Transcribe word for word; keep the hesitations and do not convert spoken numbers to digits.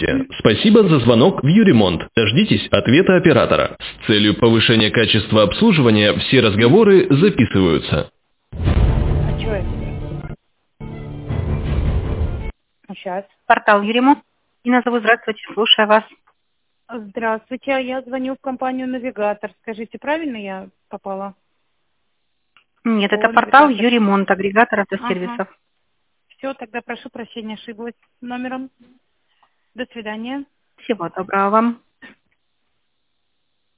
Спасибо за звонок в Юремонт. Дождитесь ответа оператора. С целью повышения качества обслуживания все разговоры записываются. А что это? Сейчас. Портал Юремонт. Инна зовут, здравствуйте, слушаю вас. Здравствуйте, я звоню в компанию «Навигатор». Скажите, правильно я попала? Нет, О, это портал «Навигатор». Юремонт, агрегатор автосервисов. Ага. Все, тогда прошу прощения, ошиблась номером. До свидания. Всего доброго вам.